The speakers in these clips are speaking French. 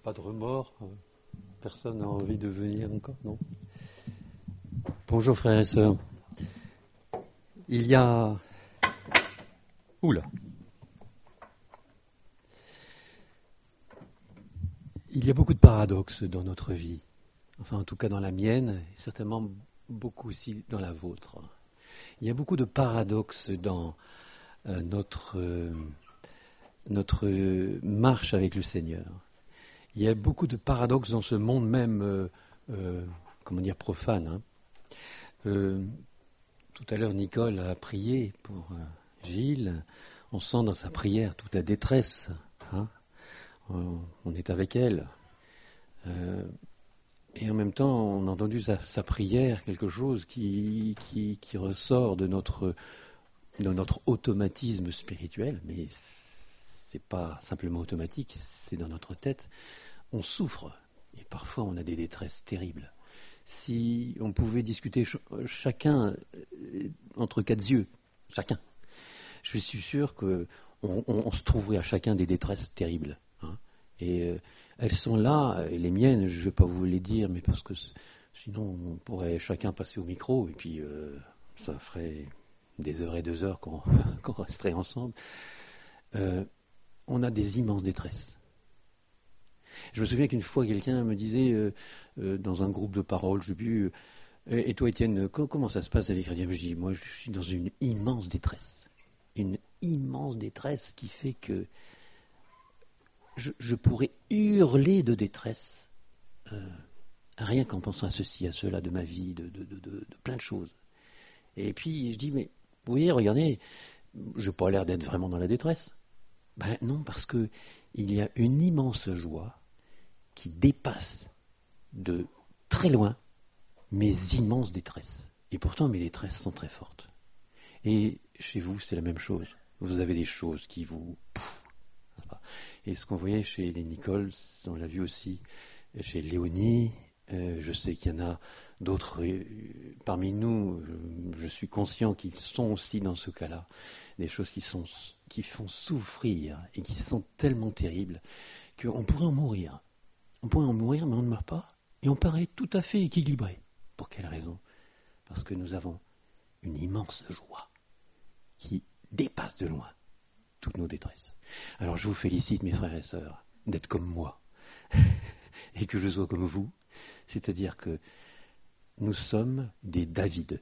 Pas de remords. Personne n'a envie de venir encore, non? Bonjour frères et sœurs. Il y a... Oula. Il y a beaucoup de paradoxes dans notre vie. Enfin, en tout cas dans la mienne, et certainement beaucoup aussi dans la vôtre. Il y a beaucoup de paradoxes dans notre marche avec le Seigneur. Il y a beaucoup de paradoxes dans ce monde même, profane. Hein. Tout à l'heure, Nicole a prié pour Gilles. On sent dans sa prière toute la détresse. Hein. On est avec elle. Et en même temps, on a entendu sa prière, quelque chose qui ressort de notre automatisme spirituel, mais c'est pas simplement automatique, c'est dans notre tête. On souffre, et parfois on a des détresses terribles. Si on pouvait discuter chacun entre quatre yeux, chacun, je suis sûr qu'on se trouverait à chacun des détresses terribles. Hein. Et elles sont là, et les miennes, je ne vais pas vous les dire, mais parce que sinon on pourrait chacun passer au micro, et puis ça ferait des heures et des heures qu'on resterait ensemble. On a des immenses détresses. Je me souviens qu'une fois, quelqu'un me disait, dans un groupe de parole, je sais plus, et toi Étienne, comment ça se passe avec Radio MJ? Moi, je suis dans une immense détresse. Une immense détresse qui fait que je pourrais hurler de détresse, rien qu'en pensant à ceci, à cela, de ma vie, de plein de choses. Et puis, je dis, mais vous voyez, regardez, je n'ai pas l'air d'être vraiment dans la détresse. Ben non, parce qu'il y a une immense joie qui dépasse de très loin mes immenses détresses. Et pourtant, mes détresses sont très fortes. Et chez vous, c'est la même chose. Vous avez des choses qui vous... Et ce qu'on voyait chez les Nicole, on l'a vu aussi chez Léonie, je sais qu'il y en a d'autres parmi nous, je suis conscient qu'ils sont aussi dans ce cas-là, des choses qui font souffrir et qui sont tellement terribles qu'on pourrait en mourir. On pourrait en mourir, mais on ne meurt pas. Et on paraît tout à fait équilibré. Pour quelle raison? Parce que nous avons une immense joie qui dépasse de loin toutes nos détresses. Alors je vous félicite, mes frères et sœurs, d'être comme moi et que je sois comme vous. C'est-à-dire que nous sommes des David.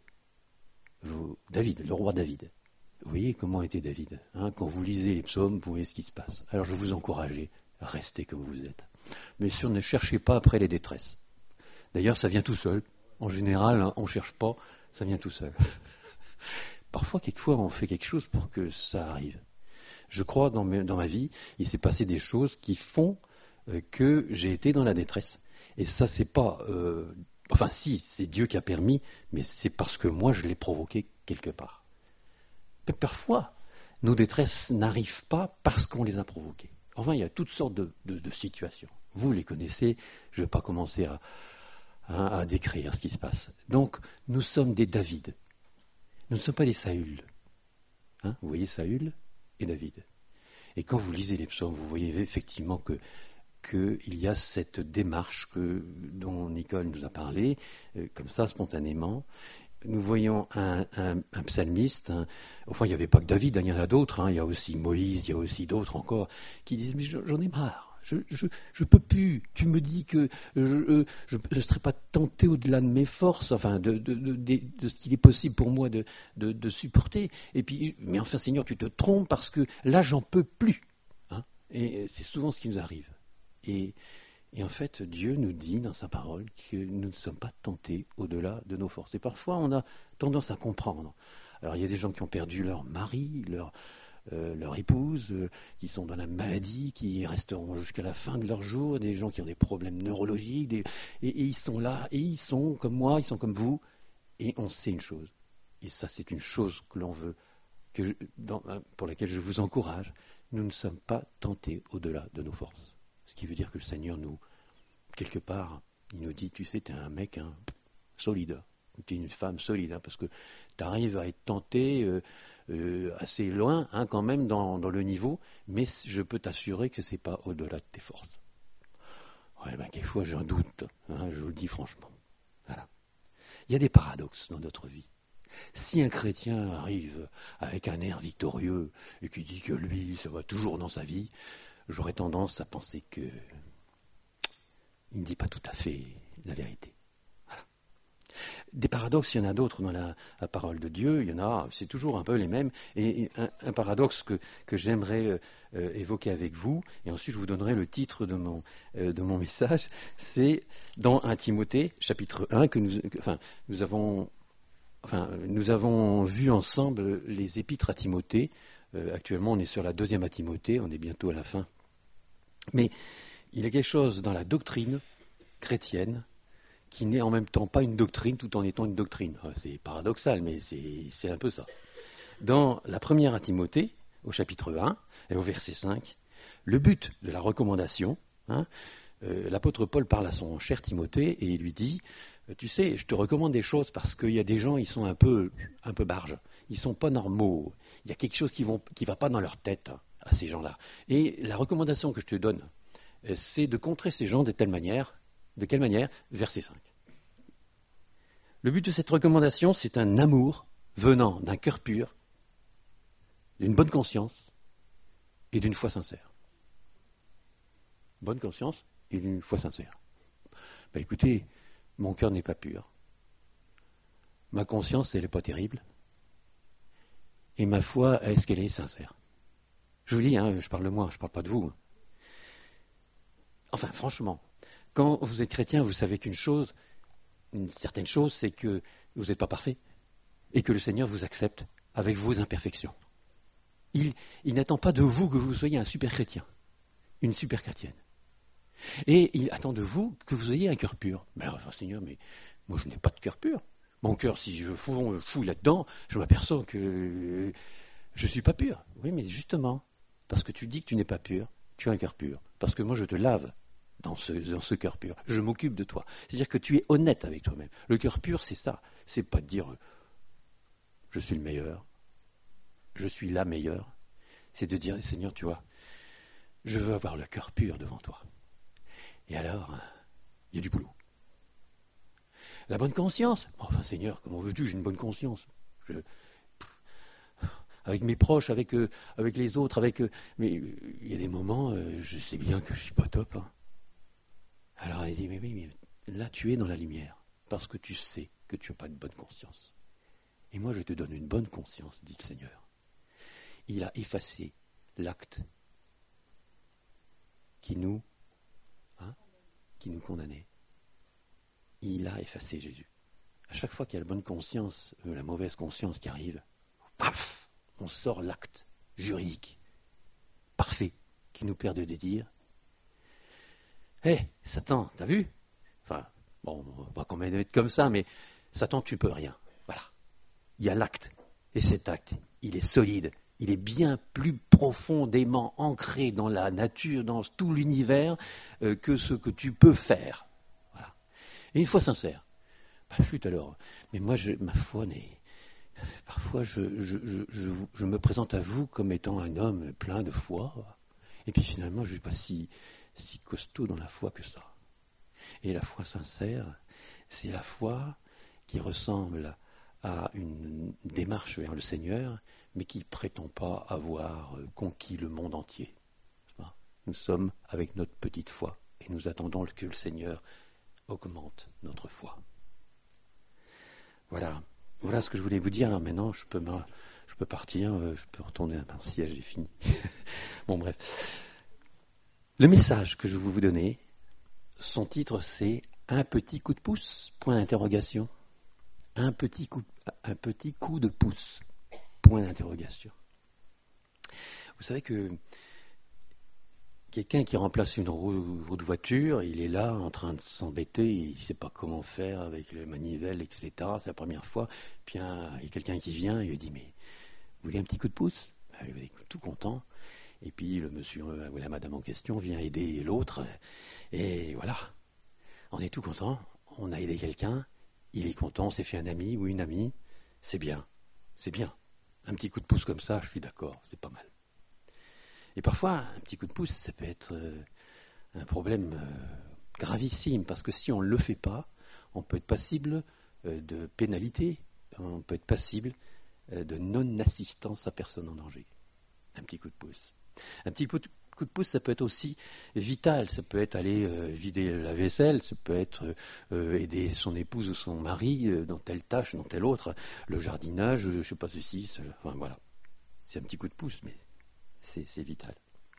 David, le roi David. Vous voyez comment était David, hein? Quand vous lisez les psaumes, vous voyez ce qui se passe. Alors je vous encourage, restez comme vous êtes. Mais sûr, ne cherchez pas après les détresses. D'ailleurs, ça vient tout seul. En général, hein, on ne cherche pas, ça vient tout seul. Quelquefois, on fait quelque chose pour que ça arrive. Je crois, dans ma vie, il s'est passé des choses qui font que j'ai été dans la détresse. Et ça, c'est pas... si, c'est Dieu qui a permis, mais c'est parce que moi, je l'ai provoqué quelque part. Mais parfois, nos détresses n'arrivent pas parce qu'on les a provoquées. Enfin, il y a toutes sortes de situations. Vous les connaissez, je ne vais pas commencer à décrire ce qui se passe. Donc, nous sommes des David. Nous ne sommes pas des Saül. Hein, vous voyez Saül et David. Et quand vous lisez les psaumes, vous voyez effectivement qu'il y a cette démarche dont Nicole nous a parlé, comme ça, spontanément. Nous voyons un psalmiste, il n'y avait pas que David, il y en a d'autres, il y a aussi Moïse, il y a aussi d'autres encore, qui disent, mais j'en ai marre. Je peux plus. Tu me dis que je ne serai pas tenté au-delà de mes forces, de ce qu'il est possible pour moi de supporter. Et puis, mais enfin, Seigneur, tu te trompes parce que là, j'en peux plus. Hein. Et c'est souvent ce qui nous arrive. Et en fait, Dieu nous dit dans sa parole que nous ne sommes pas tentés au-delà de nos forces. Et parfois, on a tendance à comprendre. Alors, il y a des gens qui ont perdu leur mari, leur épouse, qui sont dans la maladie, qui resteront jusqu'à la fin de leur jour, des gens qui ont des problèmes neurologiques, et ils sont là, et ils sont comme moi, ils sont comme vous, et on sait une chose, et ça c'est une chose que l'on veut, pour laquelle je vous encourage, nous ne sommes pas tentés au-delà de nos forces. Ce qui veut dire que le Seigneur quelque part, il nous dit, tu sais, tu es un mec solide, tu es une femme solide, parce que tu arrives à être tenté assez loin, quand même, dans le niveau, mais je peux t'assurer que ce n'est pas au-delà de tes forces. Ouais, ben, quelquefois j'ai un doute, hein, je vous le dis franchement. Voilà. Il y a des paradoxes dans notre vie. Si un chrétien arrive avec un air victorieux et qui dit que lui, ça va toujours dans sa vie, j'aurais tendance à penser que il ne dit pas tout à fait la vérité. Voilà. Des paradoxes, il y en a d'autres dans la parole de Dieu, il y en a, c'est toujours un peu les mêmes. Et un paradoxe que j'aimerais évoquer avec vous, et ensuite je vous donnerai le titre de mon message, c'est dans 1 Timothée, chapitre 1, que nous avons vu ensemble les épîtres à Timothée. Actuellement, on est sur la 2e à Timothée, on est bientôt à la fin. Mais il y a quelque chose dans la doctrine chrétienne qui n'est en même temps pas une doctrine tout en étant une doctrine. C'est paradoxal, mais c'est un peu ça. Dans la 1re à Timothée, au chapitre 1 et au verset 5, le but de la recommandation, l'apôtre Paul parle à son cher Timothée et il lui dit, tu sais, je te recommande des choses parce qu'il y a des gens, ils sont un peu barges, ils sont pas normaux, il y a quelque chose qui va pas dans leur tête à ces gens-là. Et la recommandation que je te donne, c'est de contrer ces gens de telle manière. De quelle manière? Verset 5. Le but de cette recommandation, c'est un amour venant d'un cœur pur, d'une bonne conscience et d'une foi sincère. Bonne conscience et d'une foi sincère. Ben écoutez, mon cœur n'est pas pur. Ma conscience, elle n'est pas terrible. Et ma foi, est-ce qu'elle est sincère? Je vous dis, je parle de moi, je ne parle pas de vous. Enfin, franchement, quand vous êtes chrétien, vous savez qu'une certaine chose, c'est que vous n'êtes pas parfait et que le Seigneur vous accepte avec vos imperfections. Il n'attend pas de vous que vous soyez un super chrétien, une super chrétienne. Et il attend de vous que vous ayez un cœur pur. Mais enfin, Seigneur, mais moi je n'ai pas de cœur pur. Mon cœur, si je fouille là-dedans, je m'aperçois que je ne suis pas pur. Oui, mais justement, parce que tu dis que tu n'es pas pur, tu as un cœur pur. Parce que moi je te lave dans ce cœur pur. Je m'occupe de toi. C'est-à-dire que tu es honnête avec toi-même. Le cœur pur, c'est ça. C'est pas de dire je suis le meilleur, je suis la meilleure. C'est de dire Seigneur, tu vois, je veux avoir le cœur pur devant toi. Et alors, il y a du boulot. La bonne conscience. Enfin, Seigneur, comment veux-tu, j'ai une bonne conscience. Avec mes proches, avec les autres, mais il y a des moments, je sais bien que je suis pas top. Alors il dit, mais oui, mais là tu es dans la lumière, parce que tu sais que tu n'as pas de bonne conscience. Et moi je te donne une bonne conscience, dit le Seigneur. Il a effacé l'acte qui nous condamnait. Il a effacé Jésus. À chaque fois qu'il y a la bonne conscience, la mauvaise conscience qui arrive, paf, on sort l'acte juridique, parfait, qui nous permet de dire hé, Satan, t'as vu? Enfin, bon, on va pas quand même être comme ça, mais Satan, tu peux rien. Voilà. Il y a l'acte. Et cet acte, il est solide. Il est bien plus profondément ancré dans la nature, dans tout l'univers, que ce que tu peux faire. Voilà. Et une foi sincère. Bah, flûte alors. Mais moi, ma foi n'est. Parfois, je me présente à vous comme étant un homme plein de foi. Et puis finalement, je ne suis pas si costaud dans la foi que ça. Et la foi sincère, c'est la foi qui ressemble à une démarche vers le Seigneur, mais qui ne prétend pas avoir conquis le monde entier. Nous sommes avec notre petite foi et nous attendons que le Seigneur augmente notre foi. Voilà ce que je voulais vous dire. Alors maintenant, je peux partir, je peux retourner à mon siège, j'ai fini. Bon, bref. Le message que je veux vous donner, son titre, c'est « Un petit coup de pouce ?» point d'interrogation. Un petit coup de pouce, point d'interrogation. Vous savez que quelqu'un qui remplace une roue de voiture, il est là en train de s'embêter, il ne sait pas comment faire avec le manivelle, etc. C'est la première fois. Puis il y a quelqu'un qui vient et lui dit « Mais vous voulez un petit coup de pouce ?» Il est tout content. Et puis le monsieur ou la madame en question vient aider l'autre. Et voilà, on est tout content. On a aidé quelqu'un. Il est content, on s'est fait un ami ou une amie. C'est bien. C'est bien. Un petit coup de pouce comme ça, je suis d'accord, c'est pas mal. Et parfois, un petit coup de pouce, ça peut être un problème gravissime, parce que si on ne le fait pas, on peut être passible de pénalité, on peut être passible de non-assistance à personne en danger. Un petit coup de pouce. Un petit coup de pouce, ça peut être aussi vital. Ça peut être aller vider la vaisselle, ça peut être aider son épouse ou son mari dans telle tâche, dans telle autre, le jardinage, je ne sais pas ceci, enfin voilà. C'est un petit coup de pouce, mais c'est vital.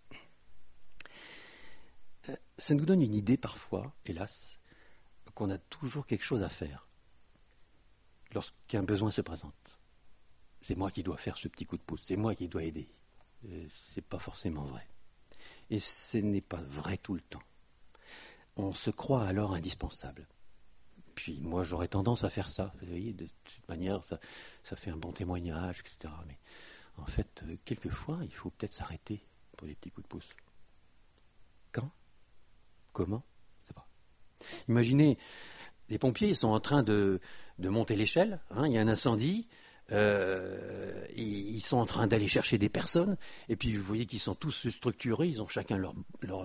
Ça nous donne une idée parfois, hélas, qu'on a toujours quelque chose à faire lorsqu'un besoin se présente. C'est moi qui dois faire ce petit coup de pouce, c'est moi qui dois aider. C'est pas forcément vrai. Et ce n'est pas vrai tout le temps. On se croit alors indispensable. Puis moi j'aurais tendance à faire ça. Vous voyez, de toute manière, ça fait un bon témoignage, etc. Mais en fait, quelquefois, il faut peut-être s'arrêter pour les petits coups de pouce. Quand ? Comment ? Je ne sais pas. Imaginez, les pompiers ils sont en train de monter l'échelle, hein, il y a un incendie, ils sont en train d'aller chercher des personnes, et puis vous voyez qu'ils sont tous structurés, ils ont chacun leur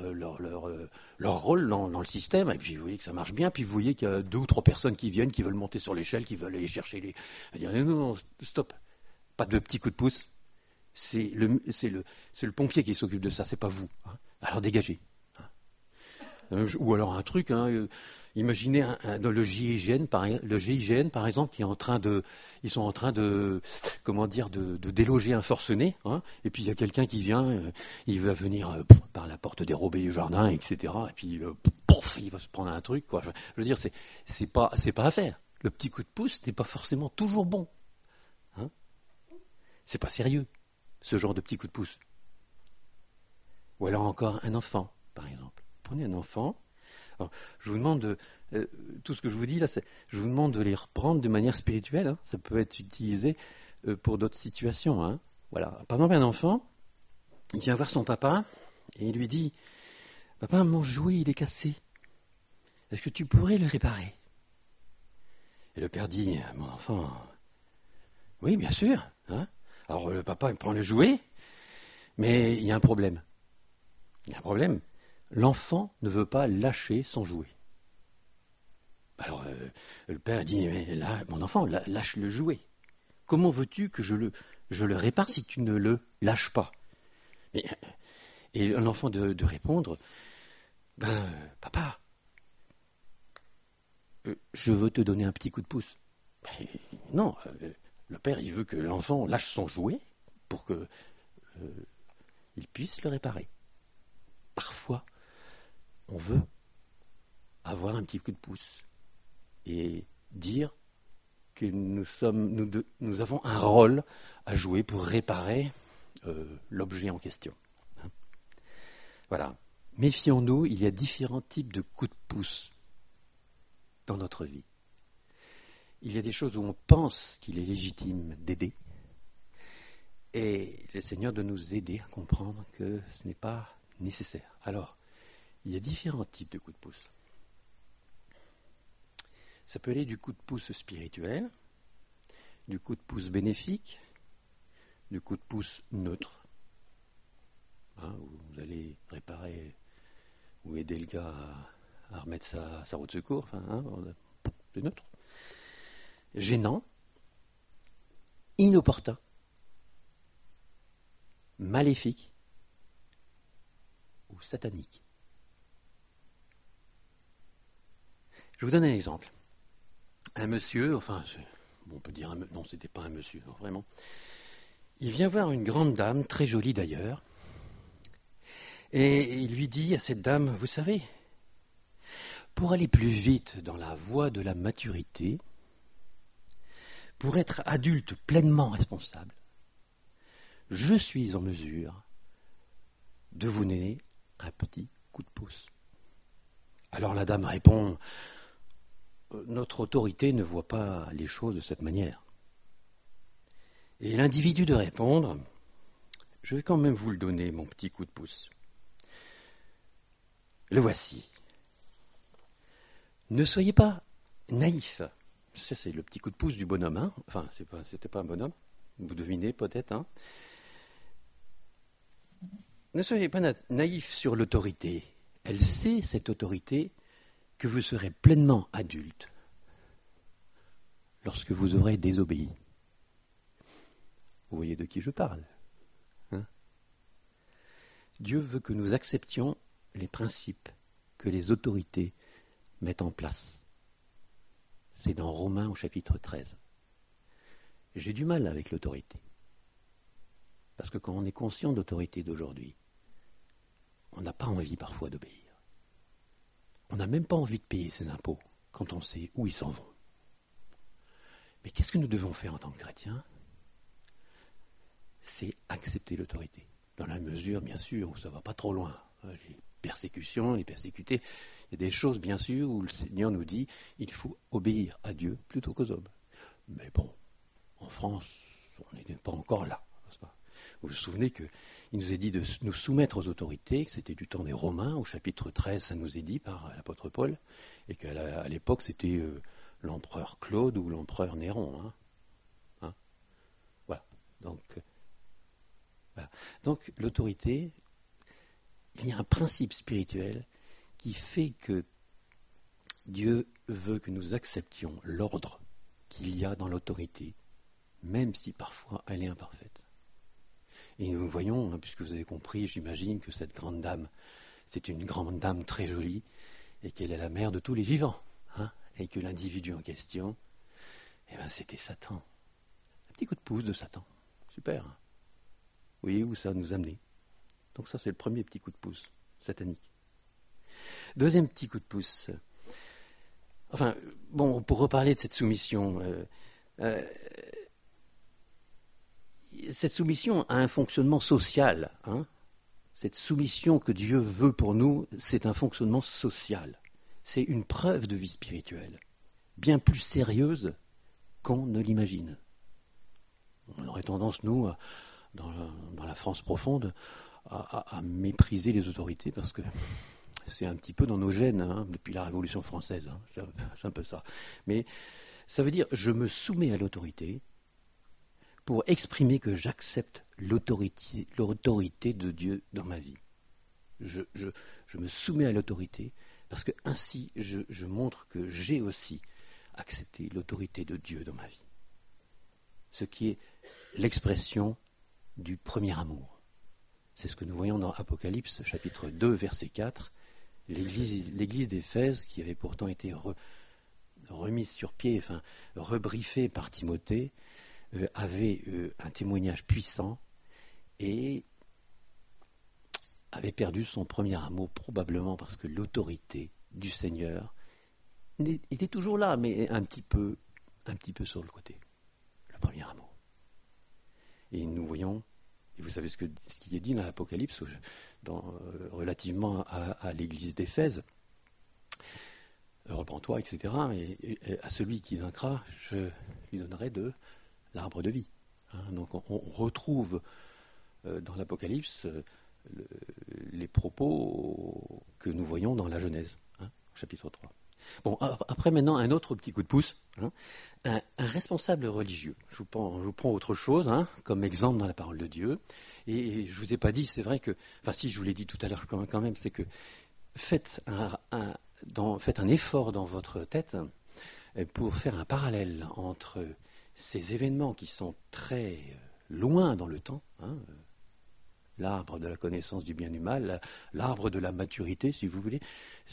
rôle dans le système, et puis vous voyez que ça marche bien, puis vous voyez qu'il y a 2 ou 3 personnes qui viennent, qui veulent monter sur l'échelle, qui veulent aller chercher les... Non, stop, pas de petits coups de pouce, c'est le pompier qui s'occupe de ça, c'est pas vous, hein. Alors dégagez. Ou alors un truc, hein, imaginez le GIGN par exemple, ils sont en train de déloger un forcené, hein, et puis il y a quelqu'un qui vient, il va venir par la porte dérobée du jardin, etc. Et puis pouf, il va se prendre un truc, quoi. Je veux dire, c'est pas à faire. Le petit coup de pouce n'est pas forcément toujours bon, hein. C'est pas sérieux, ce genre de petit coup de pouce. Ou alors encore un enfant, par exemple. Prenez un enfant. Alors, je vous demande, tout ce que je vous dis là, je vous demande de les reprendre de manière spirituelle, hein. Ça peut être utilisé pour d'autres situations, hein. Voilà. Par exemple, un enfant, il vient voir son papa et il lui dit, papa, mon jouet il est cassé. Est-ce que tu pourrais le réparer ? Et le père dit, mon enfant, oui, bien sûr, hein. Alors le papa il prend le jouet, mais il y a un problème. Il y a un problème. L'enfant ne veut pas lâcher son jouet. Alors le père dit, mais là, mon enfant, lâche le jouet. Comment veux-tu que je le répare si tu ne le lâches pas ? Et l'enfant de répondre, papa, je veux te donner un petit coup de pouce. Non, le père, il veut que l'enfant lâche son jouet pour que il puisse le réparer. Parfois, on veut avoir un petit coup de pouce et dire que nous avons un rôle à jouer pour réparer l'objet en question. Voilà. Méfions-nous, il y a différents types de coups de pouce dans notre vie. Il y a des choses où on pense qu'il est légitime d'aider, et le Seigneur doit nous aider à comprendre que ce n'est pas nécessaire. Alors, il y a différents types de coups de pouce. Ça peut aller du coup de pouce spirituel, du coup de pouce bénéfique, du coup de pouce neutre, hein, où vous allez réparer ou aider le gars à remettre sa roue de secours, enfin, hein, c'est neutre. Gênant, inopportun, maléfique ou satanique. Je vous donne un exemple. Un monsieur, enfin, on peut dire non, c'était pas un monsieur, non, vraiment. Il vient voir une grande dame, très jolie d'ailleurs, et il lui dit à cette dame, vous savez, pour aller plus vite dans la voie de la maturité, pour être adulte pleinement responsable, je suis en mesure de vous donner un petit coup de pouce. Alors la dame répond, notre autorité ne voit pas les choses de cette manière. Et l'individu de répondre, je vais quand même vous le donner, mon petit coup de pouce. Le voici. Ne soyez pas naïf. Ça, c'est le petit coup de pouce du bonhomme, hein. Enfin, c'était pas un bonhomme. Vous devinez peut-être, hein. Ne soyez pas naïf sur l'autorité. Elle sait, cette autorité, que vous serez pleinement adulte lorsque vous aurez désobéi. Vous voyez de qui je parle, hein? Dieu veut que nous acceptions les principes que les autorités mettent en place. C'est dans Romains au chapitre 13. J'ai du mal avec l'autorité. Parce que quand on est conscient de l'autorité d'aujourd'hui, on n'a pas envie parfois d'obéir. On n'a même pas envie de payer ses impôts quand on sait où ils s'en vont. Mais qu'est-ce que nous devons faire en tant que chrétiens? C'est accepter l'autorité. Dans la mesure, bien sûr, où ça ne va pas trop loin. Les persécutions, les persécutés, il y a des choses, bien sûr, où le Seigneur nous dit il faut obéir à Dieu plutôt qu'aux hommes. Mais bon, en France, on n'est pas encore là. Vous vous souvenez qu'il nous est dit de nous soumettre aux autorités, que c'était du temps des Romains, au chapitre 13, ça nous est dit par l'apôtre Paul, et qu'à l'époque, c'était l'empereur Claude ou l'empereur Néron. Voilà. Donc, l'autorité, il y a un principe spirituel qui fait que Dieu veut que nous acceptions l'ordre qu'il y a dans l'autorité, même si parfois elle est imparfaite. Et nous voyons, puisque vous avez compris, j'imagine que cette grande dame, c'est une grande dame très jolie, et qu'elle est la mère de tous les vivants, et que l'individu en question, c'était Satan. Un petit coup de pouce de Satan. Super. Vous voyez où ça nous a amené. Donc ça, c'est le premier petit coup de pouce satanique. Deuxième petit coup de pouce. Pour reparler de cette soumission, cette soumission a un fonctionnement social. Cette soumission que Dieu veut pour nous, c'est un fonctionnement social. C'est une preuve de vie spirituelle, bien plus sérieuse qu'on ne l'imagine. On aurait tendance, nous, dans la France profonde, à mépriser les autorités parce que c'est un petit peu dans nos gènes, depuis la Révolution française. C'est un peu ça. Mais ça veut dire, je me soumets à l'autorité pour exprimer que j'accepte l'autorité de Dieu dans ma vie. Je me soumets à l'autorité parce que ainsi je montre que j'ai aussi accepté l'autorité de Dieu dans ma vie. Ce qui est l'expression du premier amour. C'est ce que nous voyons dans Apocalypse, chapitre 2, verset 4. L'église d'Éphèse, qui avait pourtant été remise sur pied, rebriefée par Timothée, avait un témoignage puissant et avait perdu son premier amour, probablement parce que l'autorité du Seigneur était toujours là, mais un petit peu sur le côté. Le premier amour. Et nous voyons, et vous savez ce qui est dit dans l'Apocalypse, relativement à l'église d'Éphèse, repens-toi, etc. Et à celui qui vaincra, je lui donnerai de l'arbre de vie. Donc on retrouve dans l'Apocalypse les propos que nous voyons dans la Genèse, chapitre 3. Bon, après maintenant, un autre petit coup de pouce. Un responsable religieux. Je vous prends autre chose comme exemple dans la parole de Dieu. Et je ne vous ai pas dit, c'est vrai que, si je vous l'ai dit tout à l'heure quand même, c'est que faites un effort dans votre tête pour faire un parallèle entre ces événements qui sont très loin dans le temps, l'arbre de la connaissance du bien et du mal, l'arbre de la maturité, si vous voulez,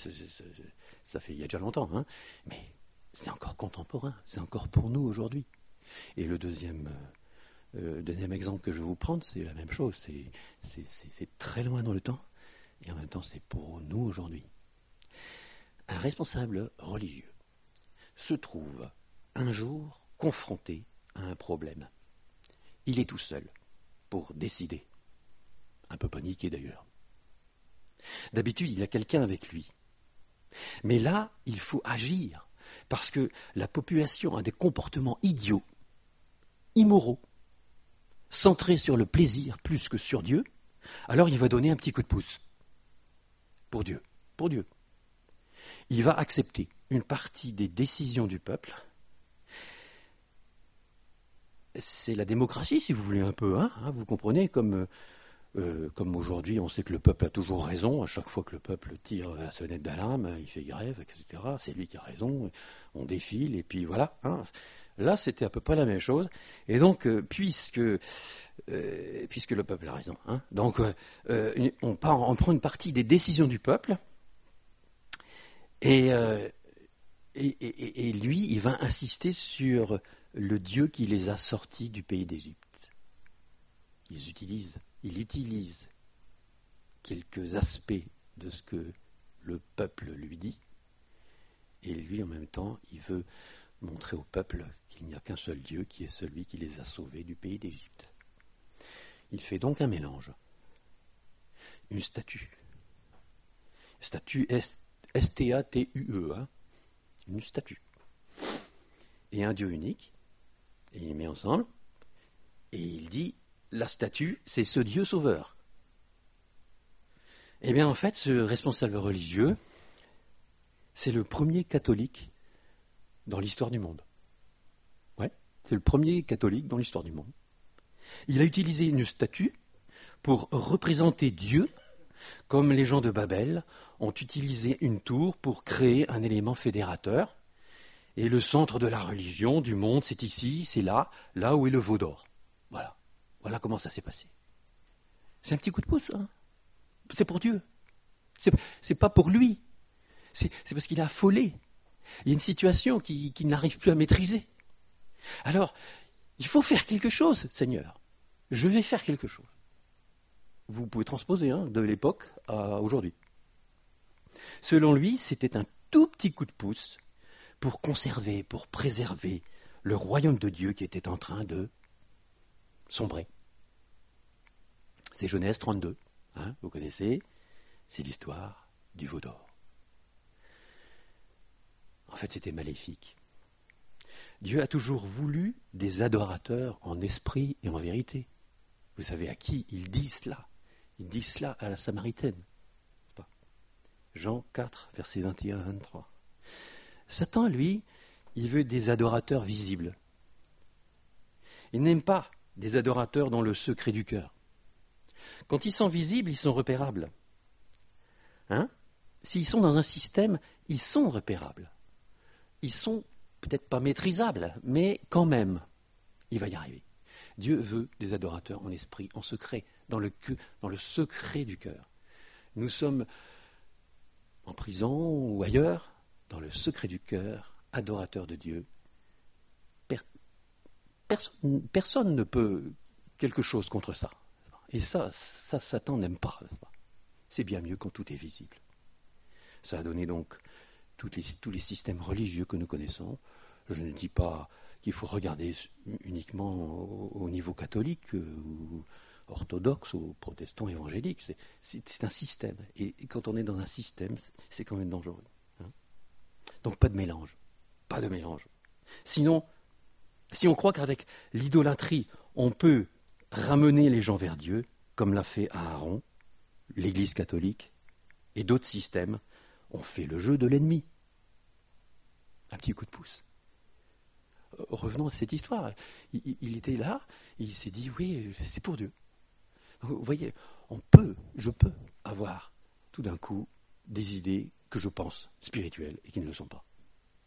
ça fait il y a déjà longtemps, mais c'est encore contemporain, c'est encore pour nous aujourd'hui. Et le deuxième exemple que je vais vous prendre, c'est la même chose, c'est très loin dans le temps, et en même temps c'est pour nous aujourd'hui. Un responsable religieux se trouve un jour confronté à un problème. Il est tout seul pour décider. Un peu paniqué d'ailleurs. D'habitude, il y a quelqu'un avec lui. Mais là, il faut agir, parce que la population a des comportements idiots, immoraux, centrés sur le plaisir plus que sur Dieu. Alors il va donner un petit coup de pouce. Pour Dieu. Il va accepter une partie des décisions du peuple. C'est la démocratie, si vous voulez un peu, vous comprenez, comme Comme aujourd'hui, on sait que le peuple a toujours raison. À chaque fois que le peuple tire la sonnette d'alarme, il fait grève, etc. C'est lui qui a raison. On défile, et puis voilà. Hein. Là, c'était à peu près la même chose. Et donc, puisque le peuple a raison, hein, donc on prend une partie des décisions du peuple, et lui, il va insister sur le Dieu qui les a sortis du pays d'Égypte. Il utilise quelques aspects de ce que le peuple lui dit, et lui, en même temps, il veut montrer au peuple qu'il n'y a qu'un seul Dieu, qui est celui qui les a sauvés du pays d'Égypte. Il fait donc un mélange, une statue S-T-A-T-U-E, hein, une statue, et un Dieu unique, et il les met ensemble, et il dit, la statue, c'est ce Dieu sauveur. Eh bien, en fait, ce responsable religieux, c'est le premier catholique dans l'histoire du monde. Ouais, c'est le premier catholique dans l'histoire du monde. Il a utilisé une statue pour représenter Dieu, comme les gens de Babel ont utilisé une tour pour créer un élément fédérateur. Et le centre de la religion, du monde, c'est ici, c'est là où est le veau d'or. Voilà. Voilà comment ça s'est passé. C'est un petit coup de pouce, hein. C'est pour Dieu. C'est pas pour lui. C'est parce qu'il est affolé. Il y a une situation qu'il n'arrive plus à maîtriser. Alors, il faut faire quelque chose, Seigneur. Je vais faire quelque chose. Vous pouvez transposer de l'époque à aujourd'hui. Selon lui, c'était un tout petit coup de pouce pour conserver, pour préserver le royaume de Dieu qui était en train de sombrer. C'est Genèse 32, vous connaissez, c'est l'histoire du veau d'or. En fait, c'était maléfique. Dieu a toujours voulu des adorateurs en esprit et en vérité. Vous savez à qui il dit cela? Il dit cela à la Samaritaine. Jean 4, versets 21 à 23. Satan, lui, il veut des adorateurs visibles. Il n'aime pas des adorateurs dans le secret du cœur. Quand ils sont visibles, ils sont repérables. S'ils sont dans un système, ils sont repérables. Ils sont peut-être pas maîtrisables, mais quand même, il va y arriver. Dieu veut des adorateurs en esprit, en secret, dans le secret du cœur. Nous sommes en prison ou ailleurs, dans le secret du cœur, adorateurs de Dieu. Personne ne peut quelque chose contre ça. Et ça Satan n'aime pas. C'est bien mieux quand tout est visible. Ça a donné donc tous les systèmes religieux que nous connaissons. Je ne dis pas qu'il faut regarder uniquement au niveau catholique ou orthodoxe ou protestant évangélique. C'est un système. Et quand on est dans un système, c'est quand même dangereux. Donc pas de mélange. Pas de mélange. Sinon, si on croit qu'avec l'idolâtrie, on peut ramener les gens vers Dieu, comme l'a fait Aaron, l'Église catholique et d'autres systèmes, on fait le jeu de l'ennemi. Un petit coup de pouce. Revenons à cette histoire. Il était là, il s'est dit, oui, c'est pour Dieu. Vous voyez, je peux avoir tout d'un coup des idées que je pense spirituelles et qui ne le sont pas.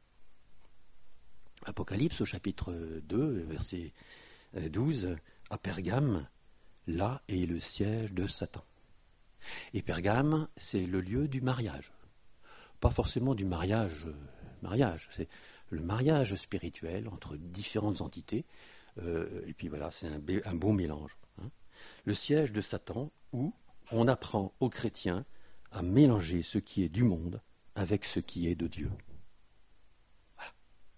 Apocalypse au chapitre 2, verset 12, à Pergame, là est le siège de Satan. Et Pergame, c'est le lieu du mariage. Pas forcément du mariage, c'est le mariage spirituel entre différentes entités. Et puis voilà, c'est un bon mélange. Le siège de Satan, où on apprend aux chrétiens à mélanger ce qui est du monde avec ce qui est de Dieu. Voilà.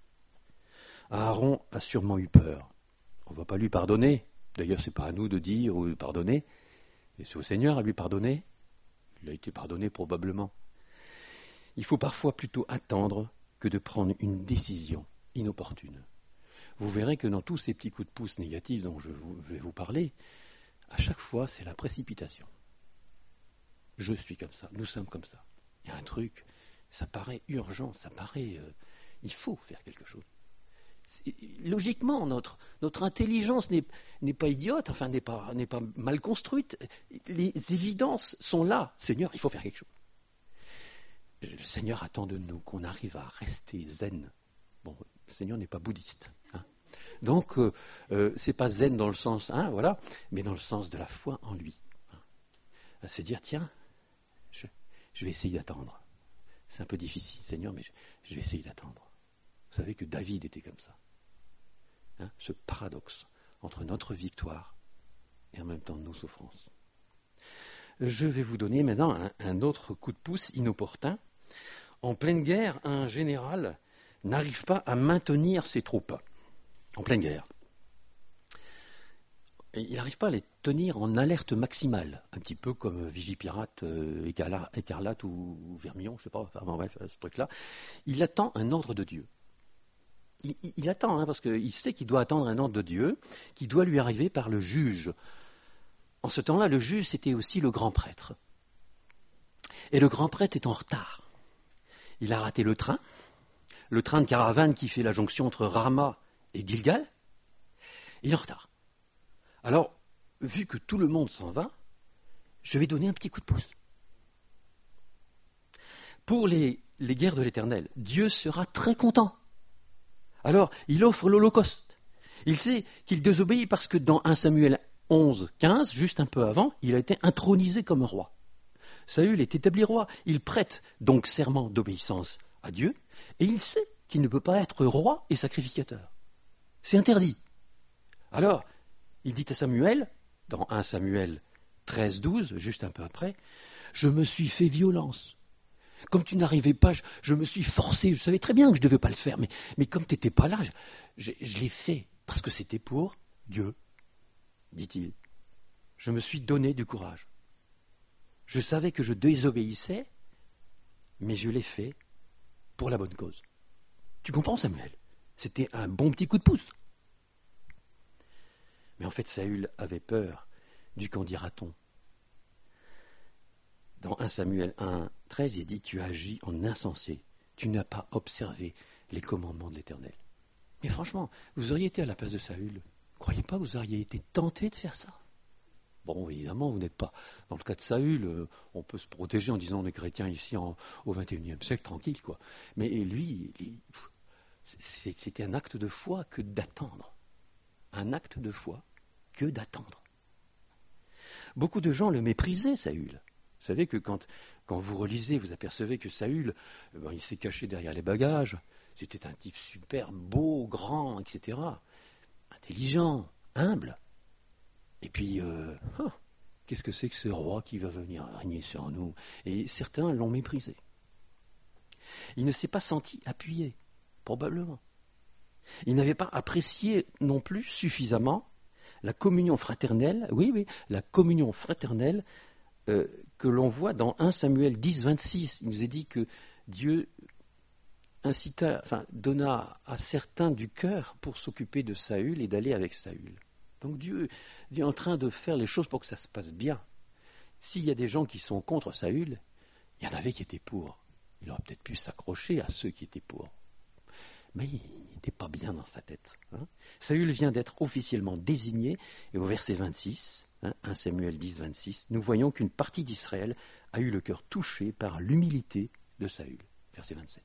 Aaron a sûrement eu peur. On ne va pas lui pardonner. D'ailleurs, ce n'est pas à nous de dire ou de pardonner. Et c'est au Seigneur à lui pardonner. Il a été pardonné probablement. Il faut parfois plutôt attendre que de prendre une décision inopportune. Vous verrez que dans tous ces petits coups de pouce négatifs dont je vais vous parler, à chaque fois, c'est la précipitation. Je suis comme ça, nous sommes comme ça. Il y a un truc, ça paraît urgent, ça paraît... il faut faire quelque chose. Logiquement, notre intelligence n'est pas idiote, enfin n'est pas mal construite. Les évidences sont là. Seigneur, il faut faire quelque chose. Le Seigneur attend de nous qu'on arrive à rester zen. Bon, le Seigneur n'est pas bouddhiste. Hein. Donc, c'est pas zen dans le sens, hein, voilà, mais dans le sens de la foi en lui. Hein. À se dire, tiens, je vais essayer d'attendre. C'est un peu difficile, Seigneur, mais je vais essayer d'attendre. Vous savez que David était comme ça. Hein, ce paradoxe entre notre victoire et en même temps nos souffrances. Je vais vous donner maintenant un autre coup de pouce inopportun. En pleine guerre, un général n'arrive pas à maintenir ses troupes. En pleine guerre. Et il n'arrive pas à les tenir en alerte maximale, un petit peu comme Vigipirate, Écarlate ou Vermillon, je ne sais pas, enfin bref, ce truc-là. Il attend un ordre de Dieu. Il attend, hein, parce qu'il sait qu'il doit attendre un ordre de Dieu, qui doit lui arriver par le juge. En ce temps-là, le juge, c'était aussi le grand prêtre. Et le grand prêtre est en retard. Il a raté le train de caravane qui fait la jonction entre Rama et Gilgal. Il est en retard. Alors, vu que tout le monde s'en va, je vais donner un petit coup de pouce. Pour les guerres de l'Éternel, Dieu sera très content. Alors, il offre l'Holocauste. Il sait qu'il désobéit parce que dans 1 Samuel 11, 15, juste un peu avant, il a été intronisé comme roi. Saül est établi roi. Il prête donc serment d'obéissance à Dieu et il sait qu'il ne peut pas être roi et sacrificateur. C'est interdit. Alors, il dit à Samuel, dans 1 Samuel 13, 12, juste un peu après, « Je me suis fait violence. Comme tu n'arrivais pas, je me suis forcé. Je savais très bien que je ne devais pas le faire, mais comme tu n'étais pas là, je l'ai fait parce que c'était pour Dieu, dit-il. Je me suis donné du courage. Je savais que je désobéissais, mais je l'ai fait pour la bonne cause. » Tu comprends, Samuel? C'était un bon petit coup de pouce. Mais en fait, Saül avait peur du qu'en dira-t-on. Dans 1 Samuel 1, 13, il dit « Tu as agi en insensé, tu n'as pas observé les commandements de l'Éternel. » Mais franchement, vous auriez été à la place de Saül. Croyez pas que vous auriez été tenté de faire ça? Bon, évidemment, vous n'êtes pas. Dans le cas de Saül, on peut se protéger en disant on est chrétien ici au XXIe siècle, tranquille, quoi. Mais lui, c'était un acte de foi que d'attendre. Un acte de foi que d'attendre. Beaucoup de gens le méprisaient, Saül. Vous savez que quand vous relisez, vous apercevez que Saül, il s'est caché derrière les bagages. C'était un type super beau, grand, etc. Intelligent, humble. Et puis, qu'est-ce que c'est que ce roi qui va venir régner sur nous? Et certains l'ont méprisé. Il ne s'est pas senti appuyé, probablement. Il n'avait pas apprécié non plus suffisamment la communion fraternelle, oui, la communion fraternelle que l'on voit dans 1 Samuel 10, 26. Il nous est dit que Dieu donna à certains du cœur pour s'occuper de Saül et d'aller avec Saül. Donc Dieu est en train de faire les choses pour que ça se passe bien. S'il y a des gens qui sont contre Saül, il y en avait qui étaient pour. Il aurait peut-être pu s'accrocher à ceux qui étaient pour. Mais il n'était pas bien dans sa tête. Hein. Saül vient d'être officiellement désigné, et au verset 26, 1 Samuel 10, 26, nous voyons qu'une partie d'Israël a eu le cœur touché par l'humilité de Saül. Verset 27.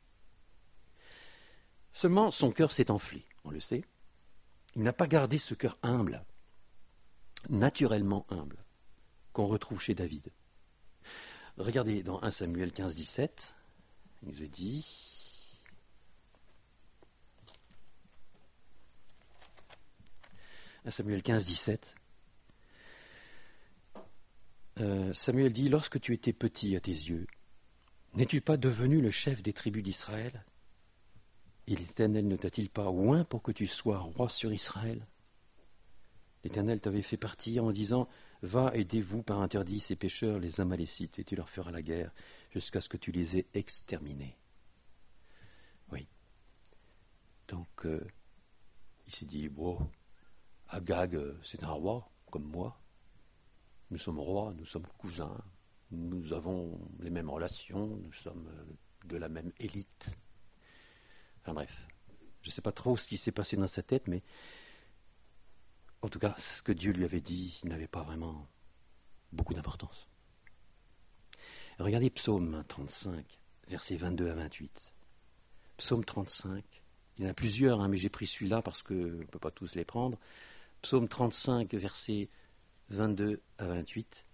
Seulement, son cœur s'est enflé, on le sait. Il n'a pas gardé ce cœur humble, naturellement humble, qu'on retrouve chez David. Regardez dans 1 Samuel 15, 17, il nous est dit... 1 Samuel 15, 17. Samuel dit, « Lorsque tu étais petit à tes yeux, n'es-tu pas devenu le chef des tribus d'Israël? Et l'Éternel ne t'a-t-il pas oint pour que tu sois roi sur Israël? L'Éternel t'avait fait partir en disant, « Va, aidez-vous par interdit ces pécheurs, les Amalécites, et tu leur feras la guerre jusqu'à ce que tu les aies exterminés. » Oui. Donc, il s'est dit, « Bon, Agag, c'est un roi, comme moi. Nous sommes rois, nous sommes cousins, nous avons les mêmes relations, nous sommes de la même élite. » Enfin bref, Je ne sais pas trop ce qui s'est passé dans sa tête, mais en tout cas, ce que Dieu lui avait dit n'avait pas vraiment beaucoup d'importance. Regardez Psaume 35, versets 22 à 28. Psaume 35, il y en a plusieurs, mais j'ai pris celui-là parce qu'on ne peut pas tous les prendre. Psaume 35, versets 22 à 28.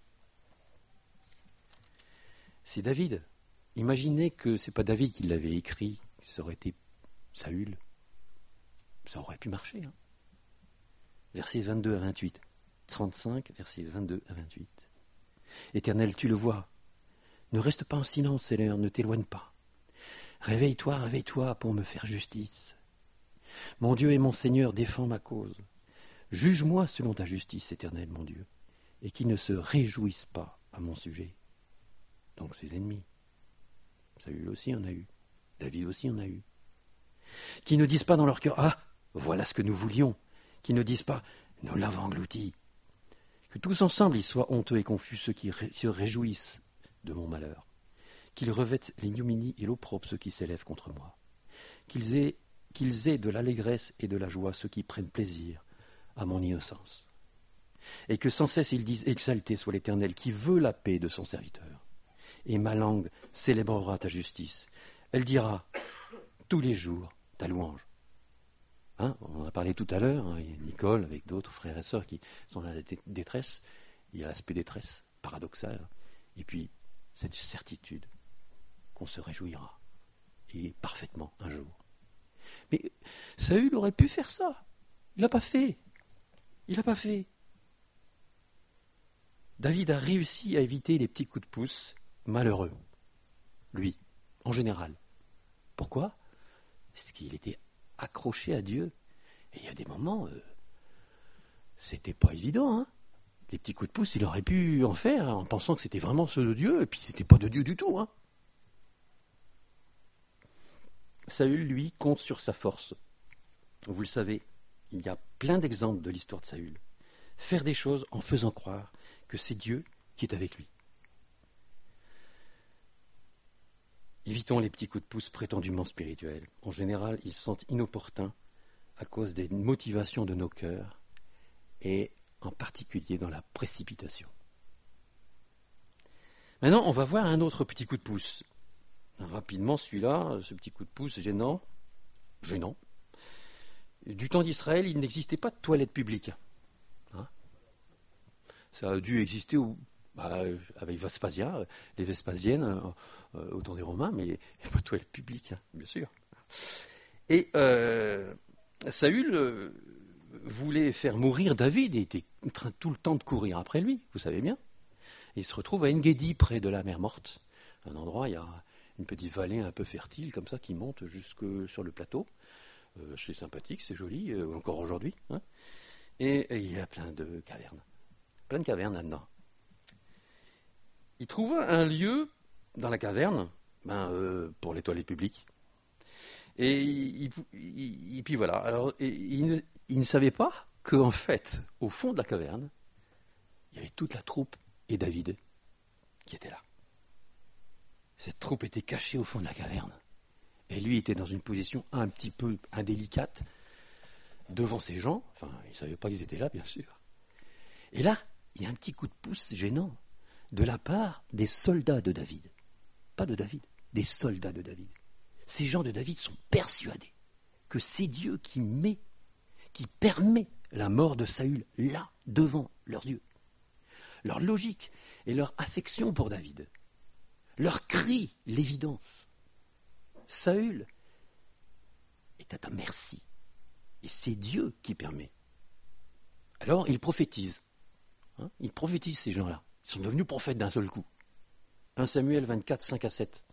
C'est David. Imaginez que ce n'est pas David qui l'avait écrit, que ça aurait été Saül. Ça aurait pu marcher. Versets 22 à 28. 35, versets 22 à 28. Éternel, tu le vois. Ne reste pas en silence, Seigneur, ne t'éloigne pas. Réveille-toi, réveille-toi pour me faire justice. Mon Dieu et mon Seigneur, défends ma cause. Juge-moi selon ta justice, Éternel, mon Dieu, et qu'ils ne se réjouissent pas à mon sujet. Donc ses ennemis. Saül aussi en a eu. David aussi en a eu. Qui ne disent pas dans leur cœur, ah, voilà ce que nous voulions. Qui ne disent pas, nous l'avons englouti. Que tous ensemble ils soient honteux et confus, ceux qui se réjouissent de mon malheur. Qu'ils revêtent l'ignominie et l'opprobre, ceux qui s'élèvent contre moi. Qu'ils aient de l'allégresse et de la joie, ceux qui prennent plaisir à mon innocence. Et que sans cesse ils disent, exalté soit l'Éternel, qui veut la paix de son serviteur. Et ma langue célébrera ta justice. Elle dira tous les jours ta louange. On en a parlé tout à l'heure, il y a Nicole avec d'autres frères et sœurs qui sont dans la détresse. Il y a l'aspect détresse, paradoxal. Et puis, cette certitude qu'on se réjouira. Et parfaitement un jour. Mais Saül aurait pu faire ça. Il l'a pas fait. Il l'a pas fait. David a réussi à éviter les petits coups de pouce malheureux. Lui, en général. Pourquoi ? Parce qu'il était accroché à Dieu. Et il y a des moments, c'était pas évident. Les petits coups de pouce, il aurait pu en faire en pensant que c'était vraiment ceux de Dieu, et puis c'était pas de Dieu du tout. Saül, lui, compte sur sa force. Vous le savez, il y a plein d'exemples de l'histoire de Saül. Faire des choses en faisant croire que c'est Dieu qui est avec lui. Évitons les petits coups de pouce prétendument spirituels. En général, ils sont inopportuns à cause des motivations de nos cœurs et en particulier dans la précipitation. Maintenant, on va voir un autre petit coup de pouce. Rapidement, celui-là, ce petit coup de pouce gênant. Du temps d'Israël, il n'existait pas de toilettes publiques. Ça a dû exister avec Vespasien, les Vespasiennes, au temps des Romains, mais il n'y a pas de toilettes publiques, bien sûr. Et Saül voulait faire mourir David, il était en train tout le temps de courir après lui, vous savez bien. Et il se retrouve à En-Gedi, près de la mer Morte, un endroit, il y a une petite vallée un peu fertile, comme ça, qui monte jusque sur le plateau. C'est sympathique, c'est joli, encore aujourd'hui. Et il y a plein de cavernes là-dedans. Il trouva un lieu dans la caverne pour les toilettes publiques. Et puis voilà. Alors, il ne savait pas qu'en fait, au fond de la caverne, il y avait toute la troupe et David qui était là. Cette troupe était cachée au fond de la caverne. Et lui était dans une position un petit peu indélicate devant ces gens. Enfin, il ne savait pas qu'ils étaient là, bien sûr. Et là, il y a un petit coup de pouce gênant de la part des soldats de David. Pas de David, des soldats de David. Ces gens de David sont persuadés que c'est Dieu qui permet la mort de Saül là, devant leurs yeux. Leur logique et leur affection pour David leur crie l'évidence. Saül est à ta merci et c'est Dieu qui permet. Alors ils prophétisent. Ils prophétisent ces gens-là. Ils sont devenus prophètes d'un seul coup. 1 Samuel 24, 5 à 7.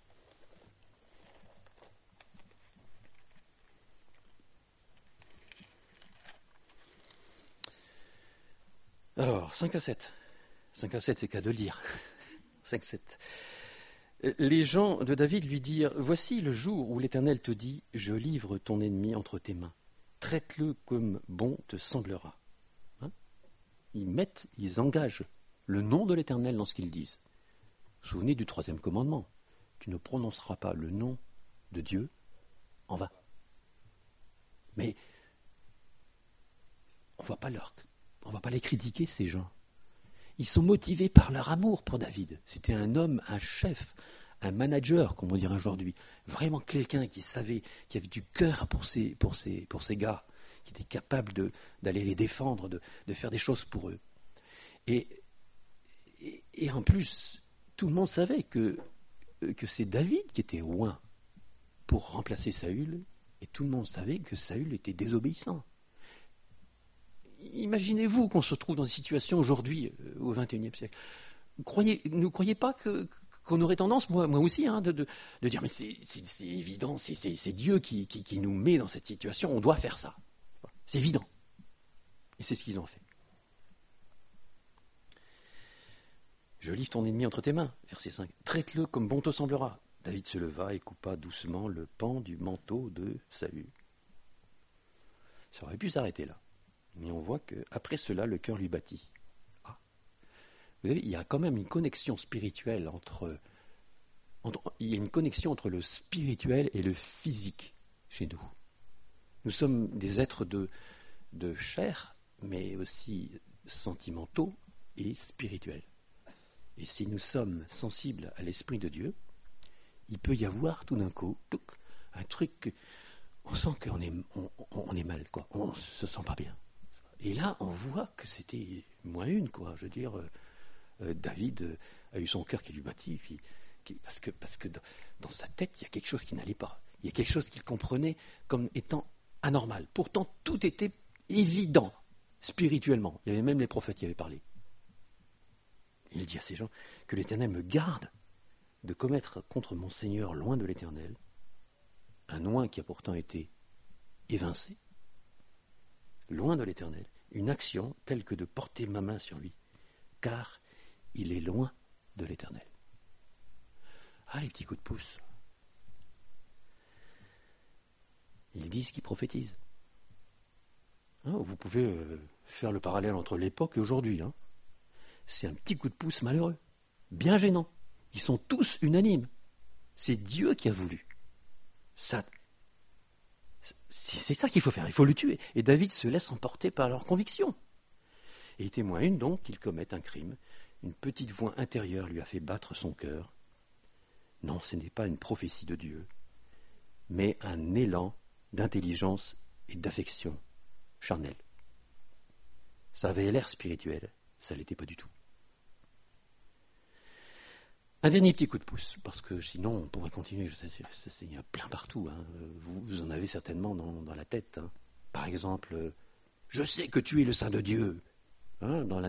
Alors, 5 à 7. 5 à 7, c'est qu'à de le dire. 5, 7. Les gens de David lui dirent, voici le jour où l'Éternel te dit, je livre ton ennemi entre tes mains. Traite-le comme bon te semblera. Ils engagent le nom de l'Éternel dans ce qu'ils disent. Vous vous souvenez du 3e commandement. Tu ne prononceras pas le nom de Dieu en vain. Mais on ne va pas les critiquer, ces gens. Ils sont motivés par leur amour pour David. C'était un homme, un chef, un manager, comme on dirait aujourd'hui. Vraiment quelqu'un qui savait, qui avait du cœur pour ses gars, qui était capable d'aller les défendre, de faire des choses pour eux. Et en plus, tout le monde savait que c'est David qui était oint pour remplacer Saül, et tout le monde savait que Saül était désobéissant. Imaginez-vous qu'on se retrouve dans une situation aujourd'hui, au XXIe siècle. Ne croyez pas qu'on aurait tendance, moi aussi, de dire mais c'est évident, c'est Dieu qui nous met dans cette situation, on doit faire ça. C'est évident. Et c'est ce qu'ils ont fait. Je livre ton ennemi entre tes mains, verset 5. Traite-le comme bon te semblera. David se leva et coupa doucement le pan du manteau de Saül. Ça aurait pu s'arrêter là. Mais on voit qu'après cela, le cœur lui battit. Ah. Vous savez, il y a quand même une connexion spirituelle il y a une connexion entre le spirituel et le physique chez nous. Nous sommes des êtres de chair, mais aussi sentimentaux et spirituels. Et si nous sommes sensibles à l'Esprit de Dieu, il peut y avoir tout d'un coup un truc, on sent qu'on est mal, quoi. On ne se sent pas bien. Et là, on voit que c'était moins une, quoi. Je veux dire, David a eu son cœur qui lui battit, parce que dans sa tête, il y a quelque chose qui n'allait pas. Il y a quelque chose qu'il comprenait comme étant anormal. Pourtant, tout était évident, spirituellement. Il y avait même les prophètes qui avaient parlé. Il dit à ces gens que l'Éternel me garde de commettre contre mon Seigneur loin de l'Éternel un oint qui a pourtant été évincé, loin de l'Éternel, une action telle que de porter ma main sur lui, car il est loin de l'Éternel. Ah, les petits coups de pouce. Ils disent qu'ils prophétisent. Vous pouvez faire le parallèle entre l'époque et aujourd'hui. C'est un petit coup de pouce malheureux, bien gênant. Ils sont tous unanimes. C'est Dieu qui a voulu. C'est ça qu'il faut faire, il faut le tuer. Et David se laisse emporter par leurs convictions. Et témoin une donc qu'il commette un crime. Une petite voix intérieure lui a fait battre son cœur. Non, ce n'est pas une prophétie de Dieu, mais un élan d'intelligence et d'affection charnelle. Ça avait l'air spirituel, ça ne l'était pas du tout. Un dernier petit coup de pouce, parce que sinon on pourrait continuer, je sais, il y a plein partout, vous en avez certainement dans la tête. Par exemple, je sais que tu es le Saint de Dieu, dans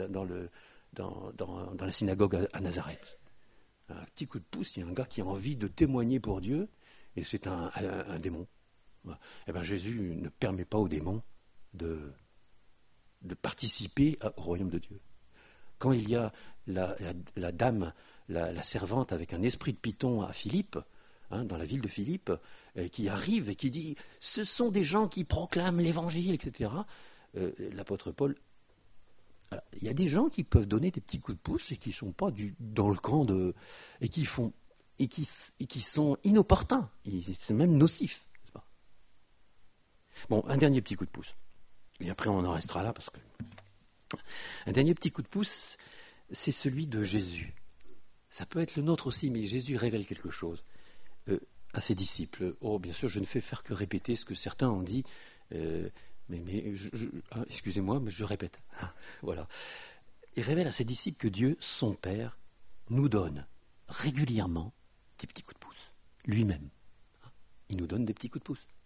la synagogue à Nazareth. Un petit coup de pouce, il y a un gars qui a envie de témoigner pour Dieu, et c'est un démon. Eh bien, Jésus ne permet pas aux démons de participer au royaume de Dieu. Quand il y a la dame, la servante avec un esprit de python à Philippe, dans la ville de Philippe, qui arrive et qui dit « Ce sont des gens qui proclament l'évangile, etc. » L'apôtre Paul, il y a des gens qui peuvent donner des petits coups de pouce et qui ne sont pas dans le camp de... et qui sont inopportuns, c'est même nocif. Bon, un dernier petit coup de pouce. Et après on en restera là parce que... Un dernier petit coup de pouce, c'est celui de Jésus. Ça peut être le nôtre aussi, mais Jésus révèle quelque chose à ses disciples. Oh, bien sûr, je ne fais faire que répéter ce que certains ont dit, excusez-moi, mais je répète. Voilà. Il révèle à ses disciples que Dieu, son Père, nous donne régulièrement des petits coups de pouce. Lui-même. Il nous donne des petits coups de pouce.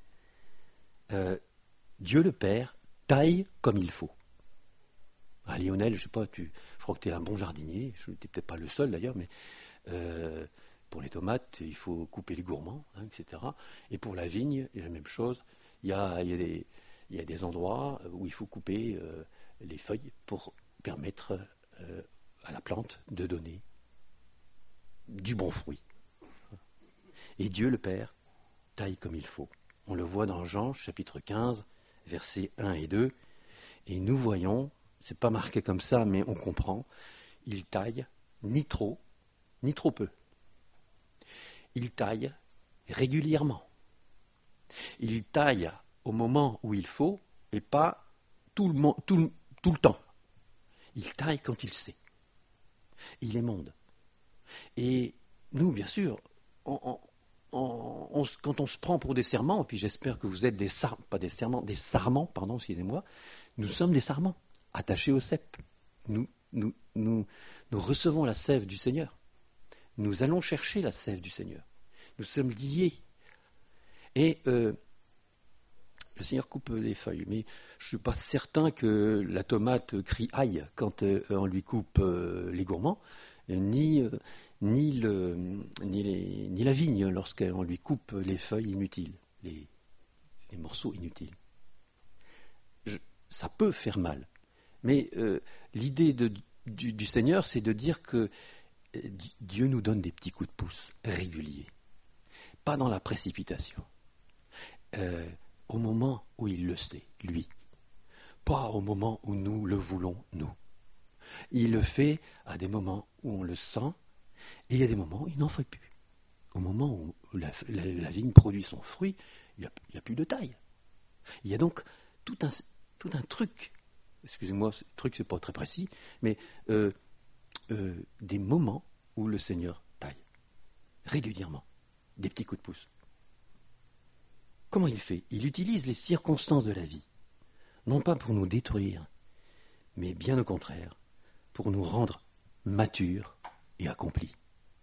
Dieu le Père taille comme il faut. Lionel, je sais pas, je crois que tu es un bon jardinier, je n'étais peut-être pas le seul d'ailleurs, mais pour les tomates, il faut couper les gourmands, etc. Et pour la vigne, il y a la même chose. Il y a des endroits où il faut couper les feuilles pour permettre à la plante de donner du bon fruit. Et Dieu le Père taille comme il faut. On le voit dans Jean, chapitre 15, versets 1 et 2, et nous voyons, c'est pas marqué comme ça, mais on comprend, il taille ni trop peu. Il taille régulièrement. Il taille au moment où il faut et pas tout le temps. Il taille quand il sait. Il émonde. Et nous, bien sûr, quand on se prend pour des serments, et puis j'espère que vous êtes des sarments, excusez-moi, nous sommes des sarments, attachés au cep. Nous recevons la sève du Seigneur. Nous allons chercher la sève du Seigneur. Nous sommes liés. Et le Seigneur coupe les feuilles, mais je ne suis pas certain que la tomate crie aïe quand on lui coupe les gourmands, ni la vigne lorsqu'on lui coupe les feuilles inutiles, les morceaux inutiles. Ça peut faire mal, mais l'idée du Seigneur, c'est de dire que Dieu nous donne des petits coups de pouce réguliers, pas dans la précipitation. Au moment où il le sait, lui. Pas au moment où nous le voulons, nous. Il le fait à des moments où on le sent, et il y a des moments où il n'en fait plus. Au moment où la vigne produit son fruit, il n'y a plus de taille. Il y a donc tout un truc, excusez-moi, ce truc c'est pas très précis, mais des moments où le Seigneur taille, régulièrement, des petits coups de pouce. Comment il fait? Il utilise les circonstances de la vie, non pas pour nous détruire, mais bien au contraire, pour nous rendre matures et accomplis.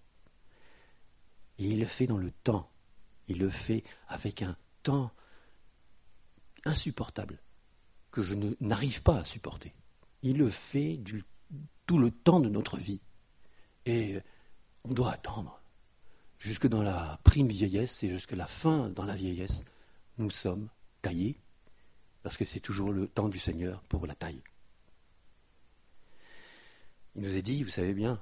Et il le fait dans le temps, il le fait avec un temps insupportable, que je n'arrive pas à supporter. Il le fait tout le temps de notre vie. Et on doit attendre, jusque dans la prime vieillesse et jusque la fin dans la vieillesse, nous sommes taillés, parce que c'est toujours le temps du Seigneur pour la taille. Il nous est dit, vous savez bien,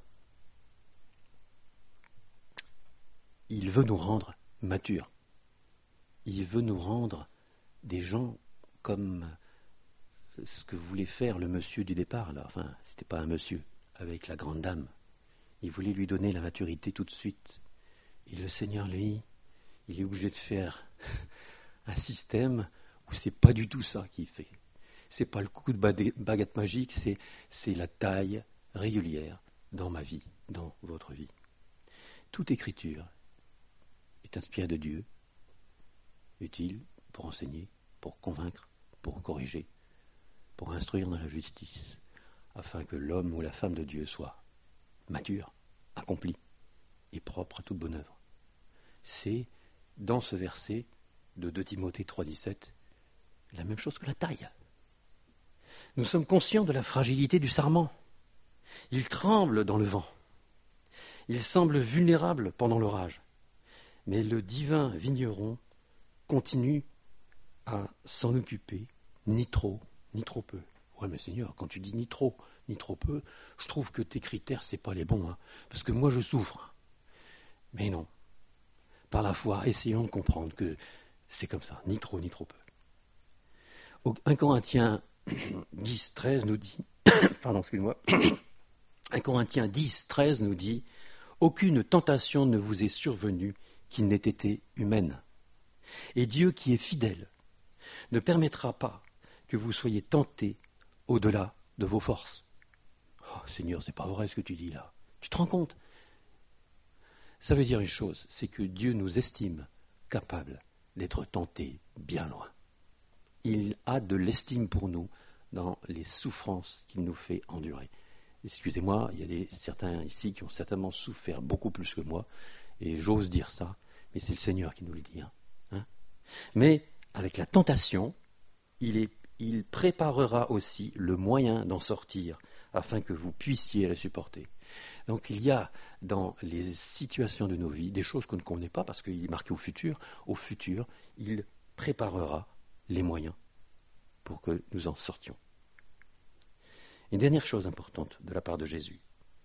il veut nous rendre matures. Il veut nous rendre des gens comme ce que voulait faire le monsieur du départ. Là. Enfin, c'était pas un monsieur, avec la grande dame. Il voulait lui donner la maturité tout de suite. Et le Seigneur, lui, il est obligé de faire un système où c'est pas du tout ça qu'il fait. C'est pas le coup de baguette magique, c'est la taille régulière dans ma vie, dans votre vie. Toute écriture est inspirée de Dieu, utile pour enseigner, pour convaincre, pour corriger, pour instruire dans la justice, afin que l'homme ou la femme de Dieu soit mature, accompli et propre à toute bonne œuvre. C'est dans ce verset de 2 Timothée 3,17 la même chose que la taille. Nous sommes conscients de la fragilité du sarment. Il tremble dans le vent. Il semble vulnérable pendant l'orage. Mais le divin vigneron continue à s'en occuper, ni trop, ni trop peu. Ouais, mais Seigneur, quand tu dis ni trop, ni trop peu, je trouve que tes critères, c'est pas les bons, hein, parce que moi, je souffre. Mais non. Par la foi, essayons de comprendre que c'est comme ça, ni trop, ni trop peu. 1 Corinthiens 10, 13 nous dit, 1 Corinthiens 10, 13 nous dit, aucune tentation ne vous est survenue qui n'ait été humaine. Et Dieu qui est fidèle ne permettra pas que vous soyez tentés au-delà de vos forces. Oh Seigneur, c'est pas vrai ce que tu dis là. Tu te rends compte? Ça veut dire une chose, c'est que Dieu nous estime capables d'être tentés bien loin. Il a de l'estime pour nous dans les souffrances qu'il nous fait endurer. Excusez-moi, il y a certains ici qui ont certainement souffert beaucoup plus que moi, et j'ose dire ça, mais c'est le Seigneur qui nous le dit. Hein. Mais avec la tentation, il préparera aussi le moyen d'en sortir, afin que vous puissiez la supporter. Donc il y a dans les situations de nos vies des choses qu'on ne connaît pas, parce qu'il est marqué au futur, il préparera les moyens pour que nous en sortions. Une dernière chose importante de la part de Jésus,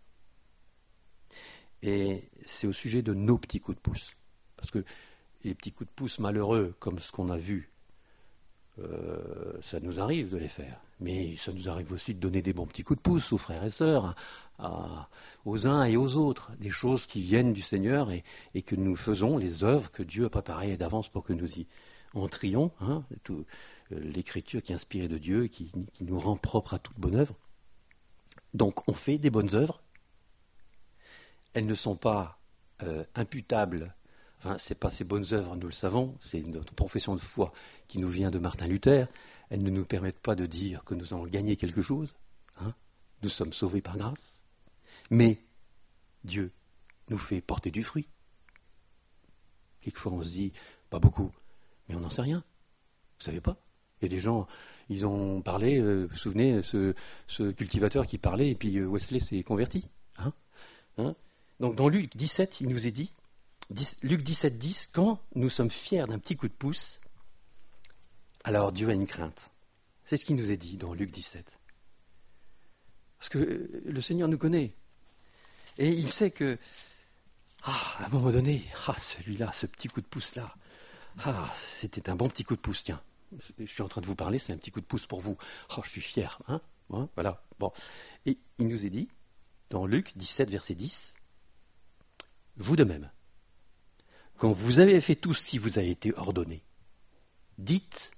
et c'est au sujet de nos petits coups de pouce. Parce que les petits coups de pouce malheureux, comme ce qu'on a vu, ça nous arrive de les faire. Mais ça nous arrive aussi de donner des bons petits coups de pouce aux frères et sœurs, aux uns et aux autres, des choses qui viennent du Seigneur et que nous faisons, les œuvres que Dieu a préparées d'avance pour que nous y en triant, l'écriture qui est inspirée de Dieu, qui nous rend propres à toute bonne œuvre. Donc on fait des bonnes œuvres. Elles ne sont pas imputables. Enfin, ce n'est pas ces bonnes œuvres, nous le savons, c'est notre profession de foi qui nous vient de Martin Luther. Elles ne nous permettent pas de dire que nous allons gagner quelque chose. Nous sommes sauvés par grâce. Mais Dieu nous fait porter du fruit. Quelquefois on se dit, pas beaucoup, mais on n'en sait rien. Vous savez pas? Il y a des gens, ils ont parlé, vous vous souvenez, ce cultivateur qui parlait, et puis Wesley s'est converti. Donc dans Luc 17, il nous est dit, Luc 17, 10, quand nous sommes fiers d'un petit coup de pouce, alors Dieu a une crainte. C'est ce qui nous est dit dans Luc 17. Parce que le Seigneur nous connaît. Et il sait que, à un moment donné, celui-là, ce petit coup de pouce-là, c'était un bon petit coup de pouce, tiens. Je suis en train de vous parler, c'est un petit coup de pouce pour vous. Je suis fier, voilà. Bon. Et il nous est dit, dans Luc 17, verset 10, vous de même, quand vous avez fait tout ce qui vous a été ordonné, dites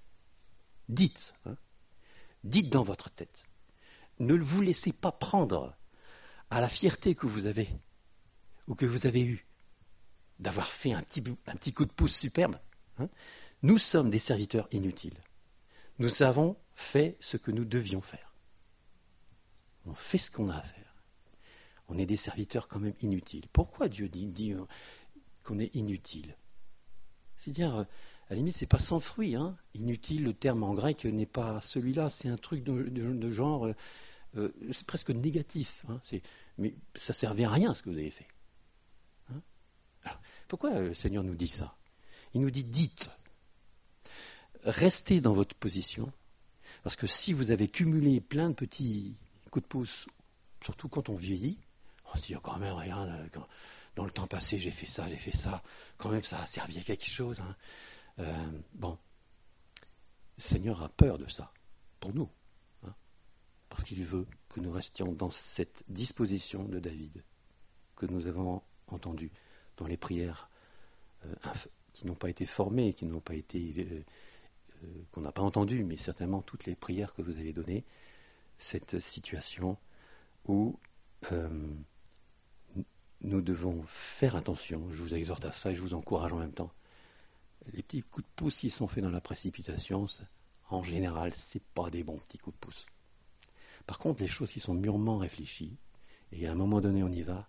dans votre tête. Ne vous laissez pas prendre à la fierté que vous avez ou que vous avez eue d'avoir fait un petit coup de pouce superbe. Nous sommes des serviteurs inutiles. Nous avons fait ce que nous devions faire. On fait ce qu'on a à faire. On est des serviteurs quand même inutiles. Pourquoi Dieu dit qu'on est inutile? C'est-à-dire, à la limite, c'est pas sans fruit. Inutile, le terme en grec n'est pas celui-là. C'est un truc de genre, c'est presque négatif. Mais ça ne servait à rien ce que vous avez fait. Alors, pourquoi le Seigneur nous dit ça? Il nous dit, dites, restez dans votre position, parce que si vous avez cumulé plein de petits coups de pouce, surtout quand on vieillit, on se dit, quand même, regarde, dans le temps passé, j'ai fait ça, quand même, ça a servi à quelque chose. Le Seigneur a peur de ça, pour nous, parce qu'il veut que nous restions dans cette disposition de David, que nous avons entendue dans les prières qui n'ont pas été formées, qui n'ont pas été, qu'on n'a pas entendues, mais certainement toutes les prières que vous avez données, cette situation où nous devons faire attention. Je vous exhorte à ça et je vous encourage en même temps. Les petits coups de pouce qui sont faits dans la précipitation, en général, c'est pas des bons petits coups de pouce. Par contre, les choses qui sont mûrement réfléchies, et à un moment donné on y va,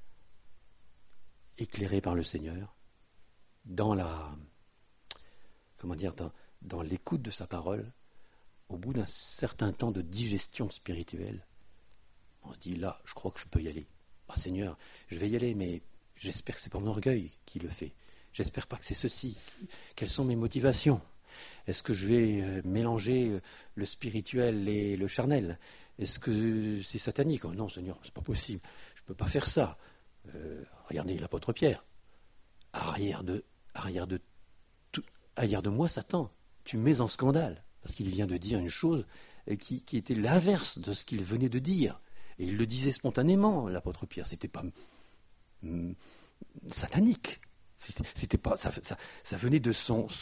éclairé par le Seigneur, dans l'écoute de sa parole, au bout d'un certain temps de digestion spirituelle, on se dit, là, je crois que je peux y aller. Seigneur, je vais y aller, mais j'espère que c'est pas mon orgueil qui le fait. J'espère pas que c'est ceci. Quelles sont mes motivations? Est-ce que je vais mélanger le spirituel et le charnel? Est-ce que c'est satanique? Non, Seigneur, c'est pas possible. Je peux pas faire ça. Regardez l'apôtre Pierre. Arrière de moi, Satan. Tu me mets en scandale. Parce qu'il vient de dire une chose qui était l'inverse de ce qu'il venait de dire. Et il le disait spontanément, l'apôtre Pierre. C'était pas satanique. C'était pas, ça venait de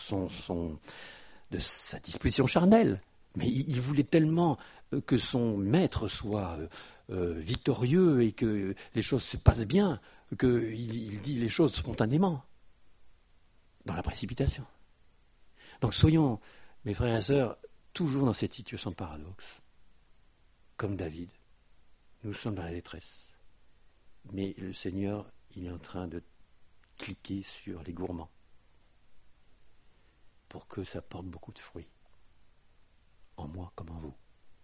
de sa disposition charnelle. Mais il voulait tellement que son maître soit victorieux et que les choses se passent bien, qu'il dit les choses spontanément, dans la précipitation. Donc soyons, mes frères et sœurs, toujours dans cette situation de paradoxe, comme David. Nous sommes dans la détresse. Mais le Seigneur, il est en train de cliquer sur les gourmands pour que ça porte beaucoup de fruits, en moi comme en vous.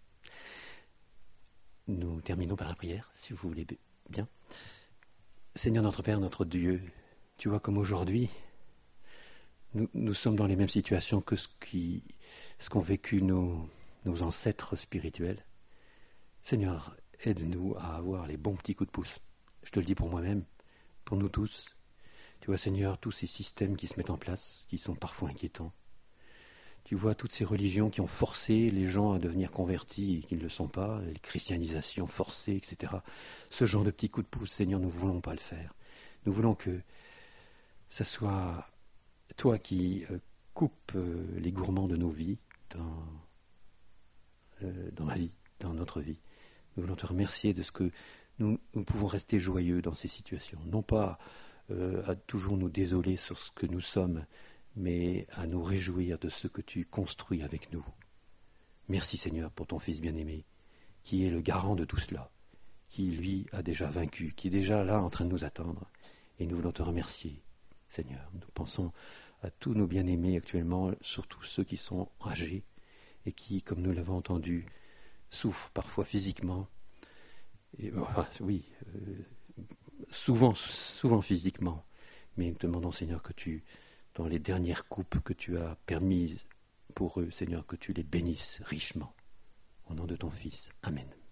Nous terminons par la prière, si vous voulez bien. Seigneur notre Père, notre Dieu, tu vois comme aujourd'hui, nous sommes dans les mêmes situations que ce qu'ont vécu nos ancêtres spirituels. Seigneur, aide-nous à avoir les bons petits coups de pouce. Je te le dis pour moi-même, pour nous tous. Tu vois, Seigneur, tous ces systèmes qui se mettent en place, qui sont parfois inquiétants. Tu vois toutes ces religions qui ont forcé les gens à devenir convertis et qui ne le sont pas, les christianisations forcées, etc. Ce genre de petits coups de pouce, Seigneur, nous ne voulons pas le faire. Nous voulons que ça soit toi qui coupe les gourmands de nos vies dans ma vie, dans notre vie. Nous voulons te remercier de ce que nous pouvons rester joyeux dans ces situations. Non pas à toujours nous désoler sur ce que nous sommes, mais à nous réjouir de ce que tu construis avec nous. Merci Seigneur pour ton Fils bien-aimé, qui est le garant de tout cela, qui lui a déjà vaincu, qui est déjà là en train de nous attendre. Et nous voulons te remercier, Seigneur. Nous pensons à tous nos bien-aimés actuellement, surtout ceux qui sont âgés et qui, comme nous l'avons entendu, souffrent parfois physiquement. Et, souvent physiquement. Mais nous te demandons, Seigneur, que tu, dans les dernières coupes que tu as permises pour eux, Seigneur, que tu les bénisses richement. Au nom de ton Fils. Amen.